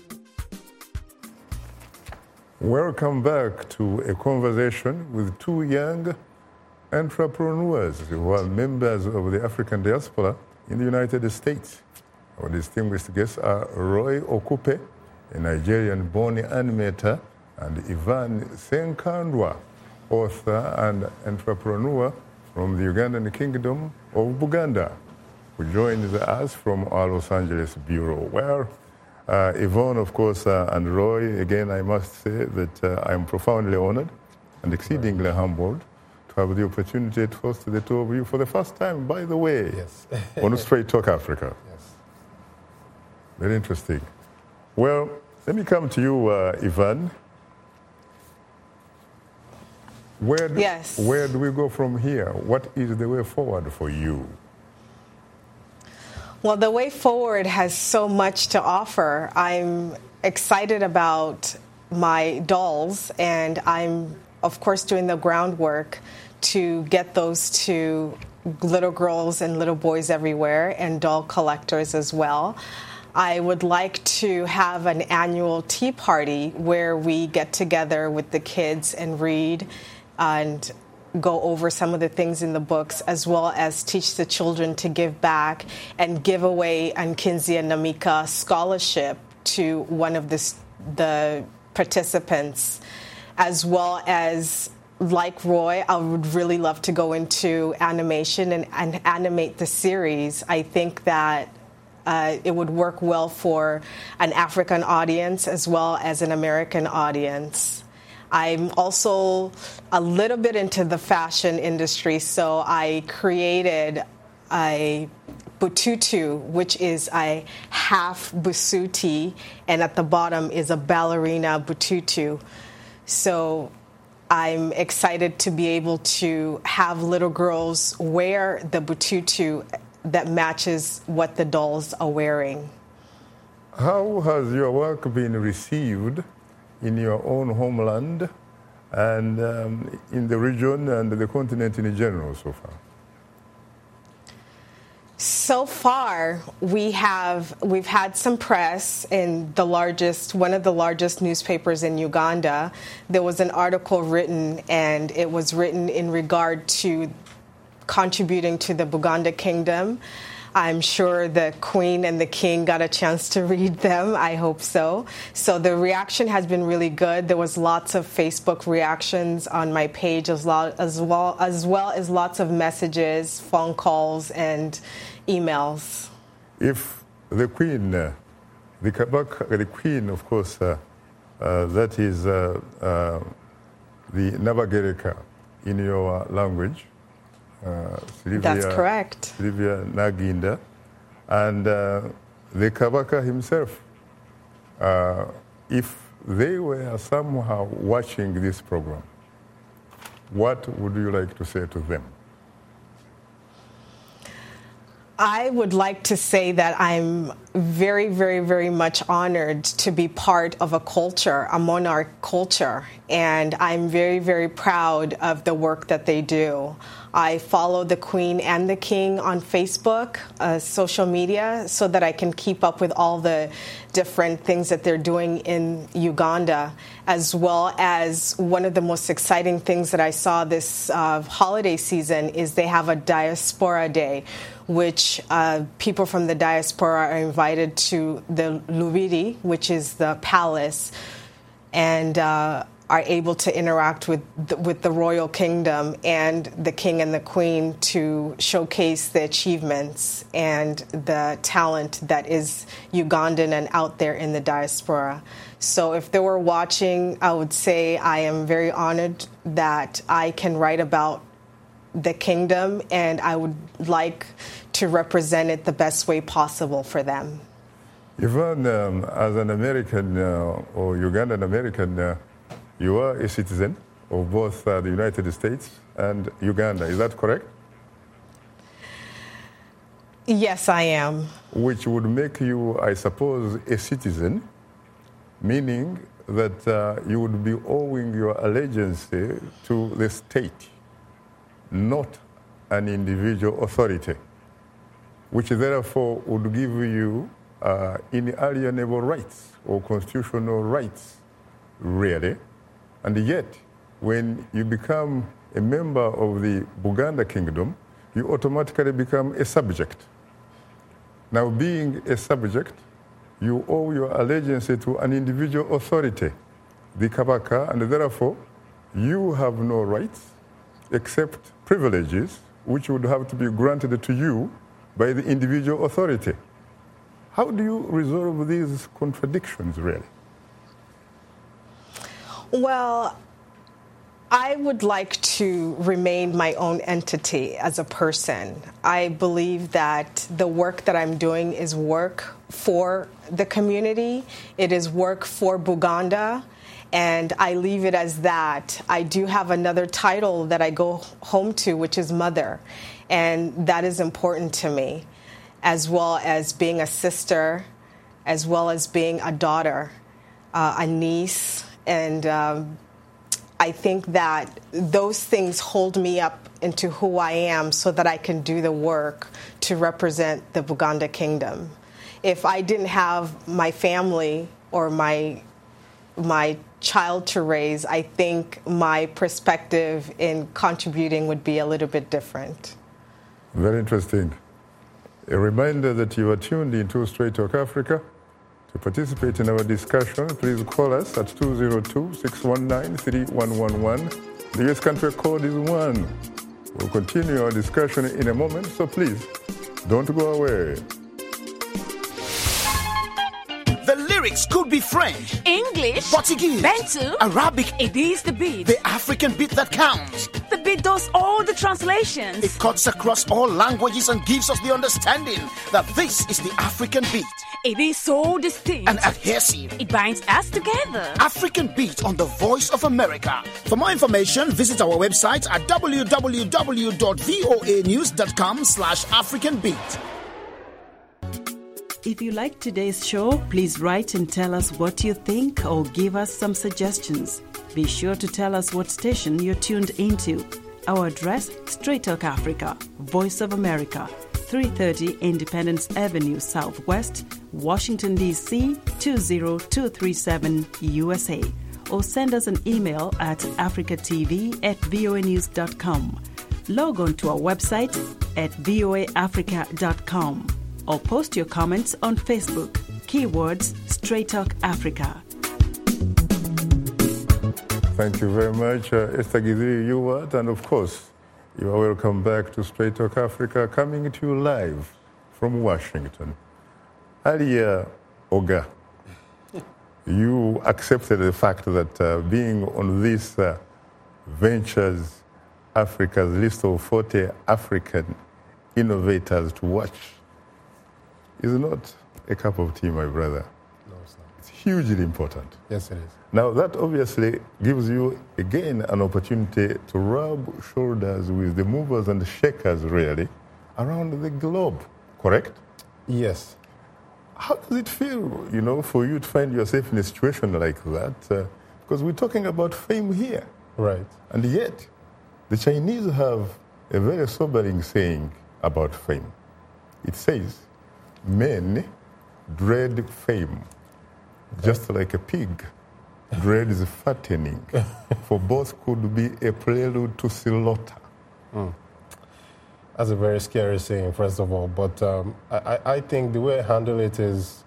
Welcome back to a conversation with two young entrepreneurs who are members of the African diaspora in the United States. Our distinguished guests are Roy Okupe, a Nigerian-born animator, and Ivan Senkandwa, author and entrepreneur from the Ugandan Kingdom of Buganda, who joins us from our Los Angeles bureau. Well, uh, Yvonne, of course, uh, and Roy, again, I must say that uh, I'm profoundly honored and exceedingly right. humbled to have the opportunity to host the two of you for the first time, by the way, yes. on Straight Talk Africa. Very interesting. Well, let me come to you, uh, Ivan. Where do, yes. where do we go from here? What is the way forward for you? Well, the way forward has so much to offer. I'm excited about my dolls, and I'm, of course, doing the groundwork to get those to little girls and little boys everywhere, and doll collectors as well. I would like to have an annual tea party where we get together with the kids and read and go over some of the things in the books, as well as teach the children to give back and give away an Kinzia Namika scholarship to one of the, the participants, as well as, like Roy, I would really love to go into animation and, and animate the series. I think that uh, it would work well for an African audience as well as an American audience. I'm also a little bit into the fashion industry, so I created a Bututu, which is a half Busuti, and at the bottom is a ballerina Bututu. So I'm excited to be able to have little girls wear the Bututu that matches what the dolls are wearing. How has your work been received in your own homeland and um, in the region and the continent in general so far? So far, we have we've had some press in the largest, one of the largest newspapers in Uganda. There was an article written, and it was written in regard to contributing to the Buganda Kingdom. I'm sure the Queen and the King got a chance to read them. I hope so. So the reaction has been really good. There was lots of Facebook reactions on my page, as, lo- as well as well as lots of messages, phone calls, and emails. If the Queen, uh, the Kabaka, the Queen, of course, uh, uh, that is uh, uh, the Nabagereka in your language. Uh, Sylvia, That's correct. Sylvia Naginda, and uh, the Kabaka himself. Uh, if they were somehow watching this program, what would you like to say to them? I would like to say that I'm very, very, very much honored to be part of a culture, a monarch culture, and I'm very, very proud of the work that they do. I follow the Queen and the King on Facebook, uh, social media, so that I can keep up with all the different things that they're doing in Uganda, as well as one of the most exciting things that I saw this uh, holiday season is they have a Diaspora Day, which uh, people from the diaspora are invited to the Lubiri, which is the palace, and uh, are able to interact with the, with the royal kingdom and the king and the queen to showcase the achievements and the talent that is Ugandan and out there in the diaspora. So if they were watching, I would say I am very honored that I can write about the kingdom, and I would like to represent it the best way possible for them. Yvonne, um, as an American uh, or Ugandan American, uh, you are a citizen of both uh, the United States and Uganda. Is that correct? Yes, I am. Which would make you, I suppose, a citizen, meaning that uh, you would be owing your allegiance to the state, not an individual authority, which therefore would give you uh, inalienable rights or constitutional rights, really. And yet, when you become a member of the Buganda Kingdom, you automatically become a subject. Now, being a subject, you owe your allegiance to an individual authority, the Kabaka, and therefore you have no rights except privileges which would have to be granted to you by the individual authority. How do you resolve these contradictions, really? Well, I would like to remain my own entity as a person. I believe that the work that I'm doing is work for the community. It is work for Buganda, and I leave it as that. I do have another title that I go home to, which is mother, and that is important to me, as well as being a sister, as well as being a daughter, uh, a niece, and um, I think that those things hold me up into who I am so that I can do the work to represent the Buganda Kingdom. If I didn't have my family or my my child to raise, I think my perspective in contributing would be a little bit different. Very interesting. A reminder that you are tuned into Straight Talk Africa. To participate in our discussion, please call us at two zero two, six one nine, three one one one. The U S country code is one. We'll continue our discussion in a moment, so please don't go away. The lyrics could be French, English, Portuguese, Bantu, Arabic. It is the beat. The African beat that counts. The beat does all the translations. It cuts across all languages and gives us the understanding that this is the African beat. It is so distinct and adhesive. It binds us together. African Beat on the Voice of America. For more information, visit our website at w w w dot voa news dot com slash African Beat. If you like today's show, please write and tell us what you think or give us some suggestions. Be sure to tell us what station you're tuned into. Our address, Straight Talk Africa, Voice of America, three thirty Independence Avenue Southwest, Washington, D C two zero two three seven, U S A. Or send us an email at africatv at voa news dot com. Log on to our website at voa africa dot com. Or post your comments on Facebook. Keywords Straight Talk Africa. Thank you very much, uh, Esther Gidri Yuwat, and of course, you are welcome back to Straight Talk Africa, coming to you live from Washington. Alia Oga, you accepted the fact that uh, being on this uh, Ventures Africa's list of forty African innovators to watch is not a cup of tea, my brother. No, it's not. It's hugely important. Yes, it is. Now, that obviously gives you, again, an opportunity to rub shoulders with the movers and shakers, really, around the globe, correct? Yes. How does it feel, you know, for you to find yourself in a situation like that? Uh, because we're talking about fame here. Right. And yet, the Chinese have a very sobering saying about fame. It says, men dread fame, just like a pig dreads fattening, for both could be a prelude to slaughter. Mm. That's a very scary saying, first of all. But um, I, I think the way I handle it is,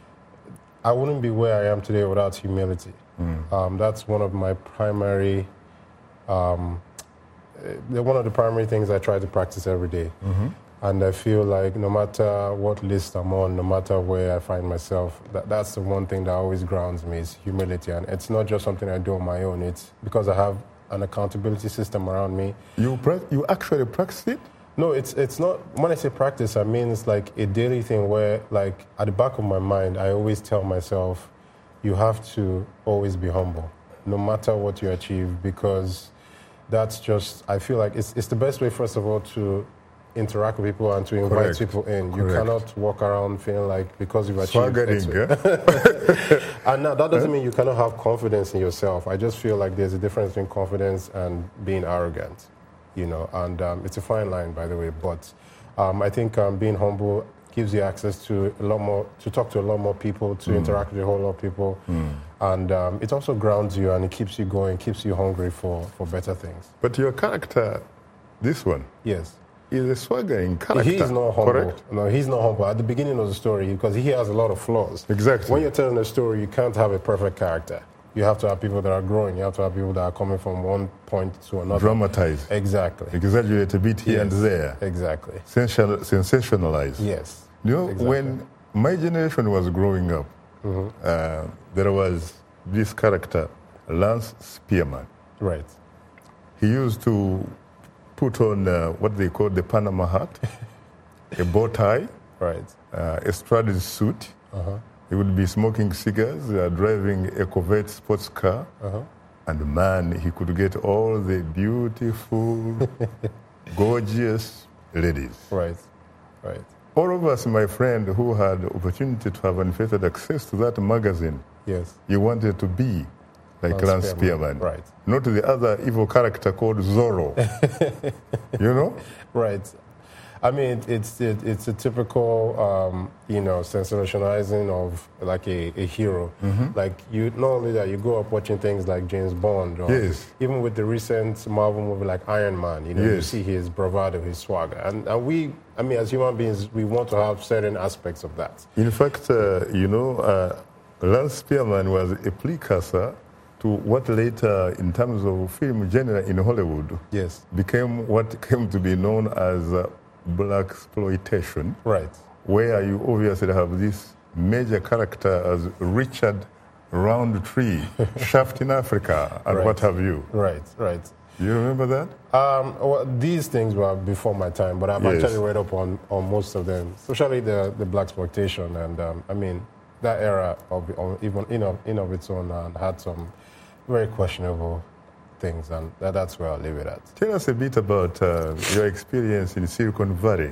I wouldn't be where I am today without humility. Mm. Um, that's one of my primary, um, one of the primary things I try to practice every day. Mm-hmm. And I feel like no matter what list I'm on, no matter where I find myself, that, that's the one thing that always grounds me is humility. And it's not just something I do on my own. It's because I have an accountability system around me. You pra- you actually practice it? No, it's it's not. When I say practice, I mean it's like a daily thing where, like, at the back of my mind, I always tell myself, you have to always be humble, no matter what you achieve, because that's just, I feel like it's it's the best way, first of all, to interact with people and to invite Correct. people in. Correct. You cannot walk around feeling like because you've achieved Swaggering, yeah? And now, that doesn't mean you cannot have confidence in yourself. I just feel like there's a difference between confidence and being arrogant, you know, and um, it's a fine line, by the way, but um, I think um, being humble gives you access to a lot more, to talk to a lot more people, to mm. interact with a whole lot of people, mm. and um, it also grounds you and it keeps you going, keeps you hungry for, for better things. But your character, this one, yes, is a swaggering character. He's not humble. Correct? No, he's not humble. At the beginning of the story, because he has a lot of flaws. Exactly. When you're telling a story, you can't have a perfect character. You have to have people that are growing. You have to have people that are coming from one point to another. Dramatize. Exactly. Exaggerate a bit here yes. and there. Exactly. Sensational, sensationalize. Yes. You know, exactly. when my generation was growing up, mm-hmm. uh, there was this character, Lance Spearman. Right. He used to put on uh, what they call the Panama hat, a bow tie, right, uh, a stradded suit. Uh-huh. He would be smoking cigars, uh, driving a Corvette sports car, uh-huh. and man, he could get all the beautiful, gorgeous ladies. Right, right. All of us, my friend, who had the opportunity to have unfettered access to that magazine, yes, you wanted to be like Lance, Lance Spearman. Right. Not the other evil character called Zorro. You know? Right. I mean, it, it's it, it's a typical, um, you know, sensationalizing of like a, a hero. Mm-hmm. Like you, not only that, you grow up watching things like James Bond. Or Yes. Even with the recent Marvel movie like Iron Man, you know, you Yes. see his bravado, his swagger, and, and we, I mean, as human beings, we want to have certain aspects of that. In fact, uh, you know, uh, Lance Spearman was a precursor to what later, in terms of film genre in Hollywood, yes, became what came to be known as uh, black exploitation. Right. Where you obviously have this major character as Richard Roundtree, Shaft in Africa, and Right. what have you. Right, right. You remember that? Um, well, these things were before my time, but I've Yes. actually read up on, on most of them, especially the, the black exploitation. And um, I mean, that era of of even in of, in of its own uh, had some very questionable things, and that, that's where I'll leave it at. Tell us a bit about uh, your experience in Silicon Valley.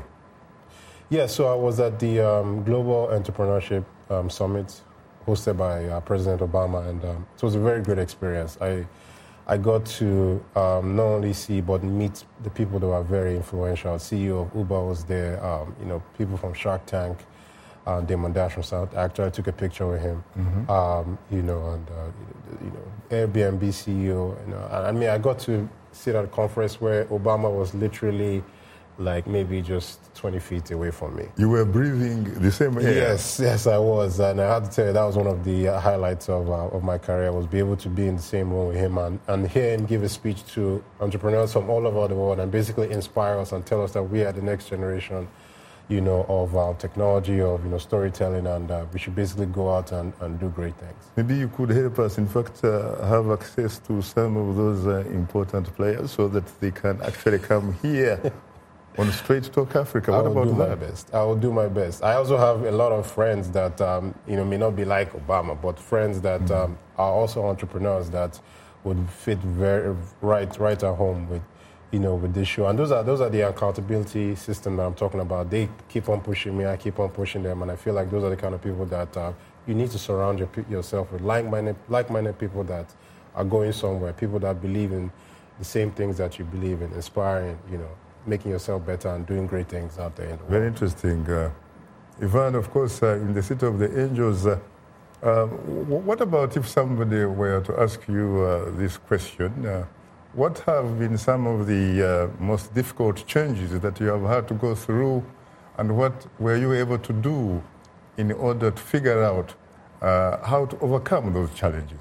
Yeah, so I was at the um, Global Entrepreneurship um, Summit hosted by uh, President Obama, and um, it was a very good experience. I I got to um, not only see but meet the people that were very influential. C E O of Uber was there, um, you know, people from Shark Tank, uh, Damon Dash from South Actor. I took a picture with him, Mhm. um, you know, and uh, you know, Airbnb C E O. You know, I mean, I got to sit at a conference where Obama was literally like maybe just twenty feet away from me. You were breathing the same air. Yes, yes, I was, and I had to tell you that was one of the uh, highlights of uh, of my career, was be able to be in the same room with him and, and hear him give a speech to entrepreneurs from all over the world and basically inspire us and tell us that we are the next generation, you know, of uh, technology, of you know storytelling, and uh, we should basically go out and, and do great things. Maybe you could help us, in fact, uh, have access to some of those uh, important players so that they can actually come here on Straight Talk Africa. I What will about do that? my best. I will do my best. I also have a lot of friends that um, you know may not be like Obama, but friends that Mm-hmm. um, are also entrepreneurs that would fit very right right at home with you know with this show. And those are those are the accountability system that I'm talking about. They keep on pushing me. I keep on pushing them, and I feel like those are the kind of people that uh, you need to surround your, yourself with like-minded like-minded people that are going somewhere. People that believe in the same things that you believe in, inspiring you know. Making yourself better and doing great things out there in the world. Very interesting. Uh, Ivan, of course, uh, in the City of the Angels, uh, uh, w- what about if somebody were to ask you uh, this question? Uh, what have been some of the uh, most difficult changes that you have had to go through, and what were you able to do in order to figure out uh, how to overcome those challenges?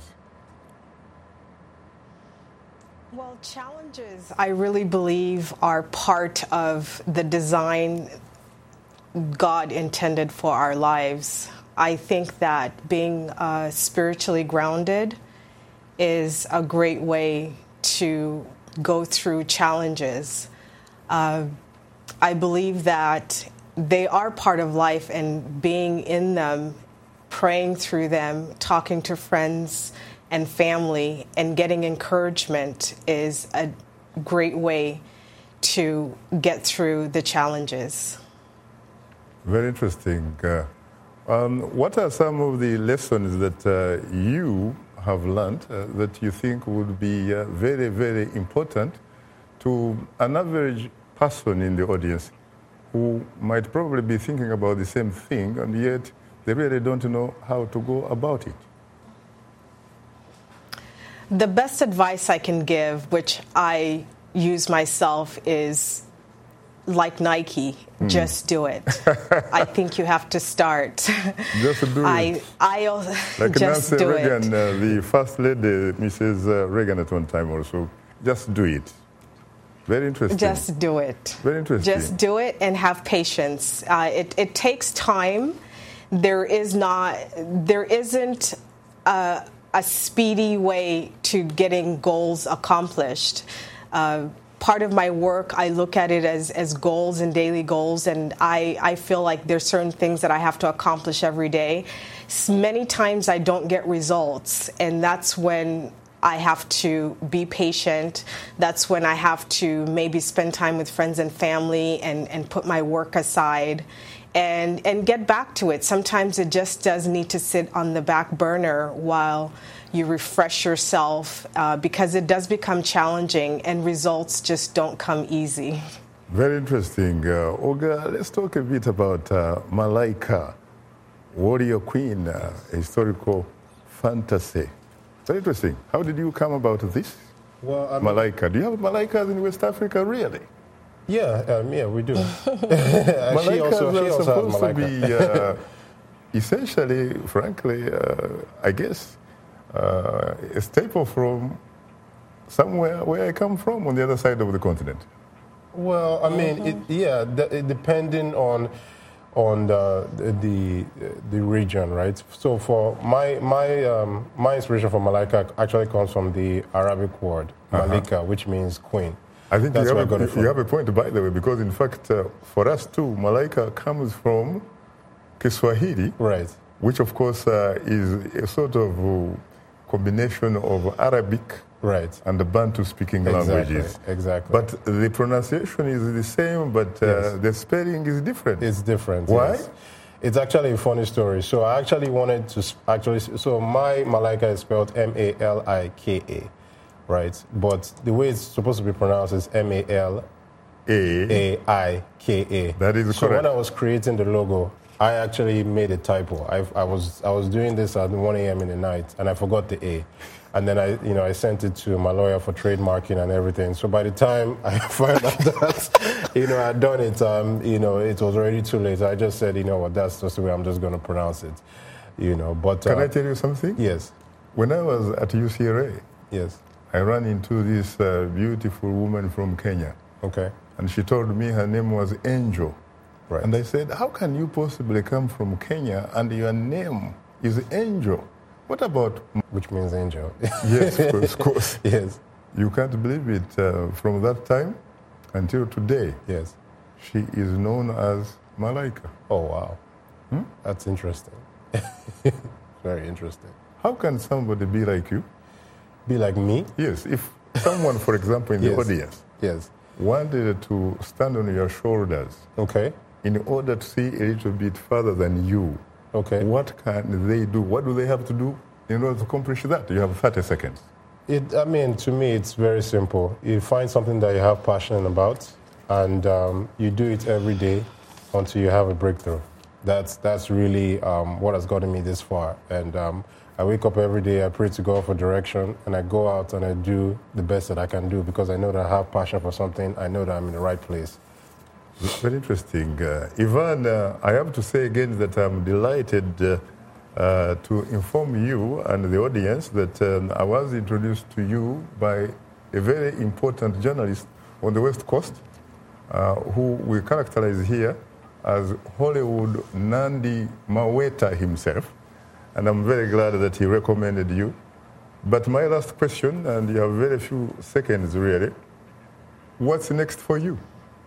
Well, challenges, I really believe, are part of the design God intended for our lives. I think that being uh, spiritually grounded is a great way to go through challenges. Uh, I believe that they are part of life, and being in them, praying through them, talking to friends and family, and getting encouragement is a great way to get through the challenges. Very interesting. Uh, um, what are some of the lessons that uh, you have learned uh, that you think would be uh, very, very important to an average person in the audience who might probably be thinking about the same thing, and yet they really don't know how to go about it? The best advice I can give, which I use myself, is like Nike, Hmm. just do it. I think you have to start. Just do I, it. I, Like just Nancy do Reagan, it. uh, the first lady, Missus Uh, Reagan at one time also. Just do it. Very interesting. Just do it. Very interesting. Just do it and have patience. Uh, it, it takes time. There is not, there isn't a, a speedy way to getting goals accomplished. Uh, part of my work, I look at it as, as goals and daily goals, and I, I feel like there's certain things that I have to accomplish every day. S- Many times I don't get results, and that's when I have to be patient. That's when I have to maybe spend time with friends and family and, and put my work aside and, and get back to it. Sometimes it just does need to sit on the back burner while you refresh yourself, uh, because it does become challenging and results just don't come easy. Very interesting. Uh, Oga, let's talk a bit about uh, Malaika, Warrior Queen, uh, historical fantasy. Very interesting. How did you come about this? Well, I mean, Malaika. Do you have Malaikas in West Africa, really? Yeah, um, yeah, we do. Malaikas she also, she are also supposed to Malaika. be, uh, essentially, frankly, uh, I guess, uh, a staple from somewhere where I come from, on the other side of the continent. Well, I mean, Mm-hmm. it, yeah, the, it, depending on on the, the the region, right? So for my my um, my inspiration for Malaika actually comes from the Arabic word Malika, uh-huh. which means queen. I think That's you, where have I got a, it from. you have a point, by the way, because in fact, uh, for us too, Malaika comes from Kiswahili, right? Which of course uh, is a sort of uh, combination of Arabic, right, and the Bantu-speaking Exactly, languages. exactly. But the pronunciation is the same, but uh, Yes. the spelling is different. It's different. Why? Yes. It's actually a funny story. So I actually wanted to sp- actually. So my Malaika is spelled M A L I K A, right? But the way it's supposed to be pronounced is M A L A I K A. That is so correct. when I was creating the logo, I actually made a typo. I, I was I was doing this at one a.m. in the night, and I forgot the A. And then I, you know, I sent it to my lawyer for trademarking and everything. So by the time I found out that, you know, I'd done it, um, you know, it was already too late. I just said, you know what, that's just the way I'm just going to pronounce it, you know. But Can uh, I tell you something? Yes. When I was at U C L A, yes, I ran into this uh, beautiful woman from Kenya. Okay. And she told me her name was Angel. Right. And I said, how can you possibly come from Kenya and your name is Angel? What about... Which means angel. Yes, of course, of course. Yes. You can't believe it. Uh, from that time until today, yes, she is known as Malaika. Oh, wow. Hmm? That's interesting. Very interesting. How can somebody be like you? Be like me? Yes. If someone, for example, in the Yes. audience Yes. wanted to stand on your shoulders, okay, in order to see a little bit further than you, okay, what can they do? What do they have to do in order to accomplish that? You have thirty seconds. It, I mean, to me, it's very simple. You find something that you have passion about, and um, you do it every day until you have a breakthrough. That's that's really um, what has gotten me this far. And um, I wake up every day, I pray to God for direction, and I go out and I do the best that I can do because I know that I have passion for something. I know that I'm in the right place. Very interesting. Uh, Ivan, uh, I have to say again that I'm delighted uh, uh, to inform you and the audience that um, I was introduced to you by a very important journalist on the West Coast uh, who we characterize here as Hollywood Nandi Maweta himself. And I'm very glad that he recommended you. But my last question, and you have very few seconds really, what's next for you?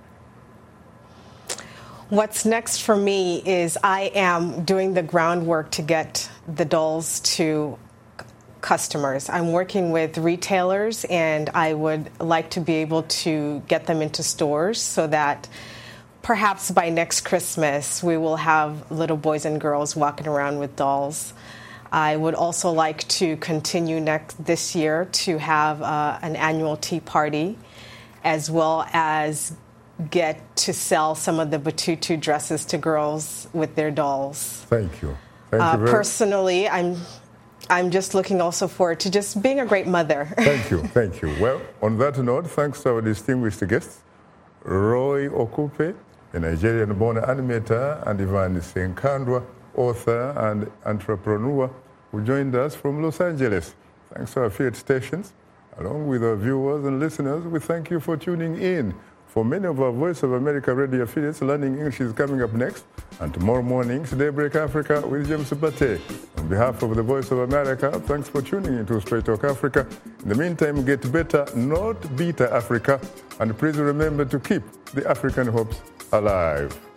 What's next for me is I am doing the groundwork to get the dolls to customers. I'm working with retailers, and I would like to be able to get them into stores so that perhaps by next Christmas we will have little boys and girls walking around with dolls. I would also like to continue next this year to have uh, an annual tea party, as well as get to sell some of the Batutu dresses to girls with their dolls. Thank you. Thank Uh, you very personally, I'm I'm just looking also forward to just being a great mother. Thank you, thank you. Well, on that note, thanks to our distinguished guests, Roy Okupe, a Nigerian-born animator, and Ivan Senkandwa, author and entrepreneur, who joined us from Los Angeles. Thanks to our affiliate stations. Along with our viewers and listeners, we thank you for tuning in. For many of our Voice of America radio affiliates, Learning English is coming up next. And tomorrow morning's Daybreak Africa with James Bate. On behalf of the Voice of America, thanks for tuning into Straight Talk Africa. In the meantime, get better, not bitter Africa. And please remember to keep the African hopes alive.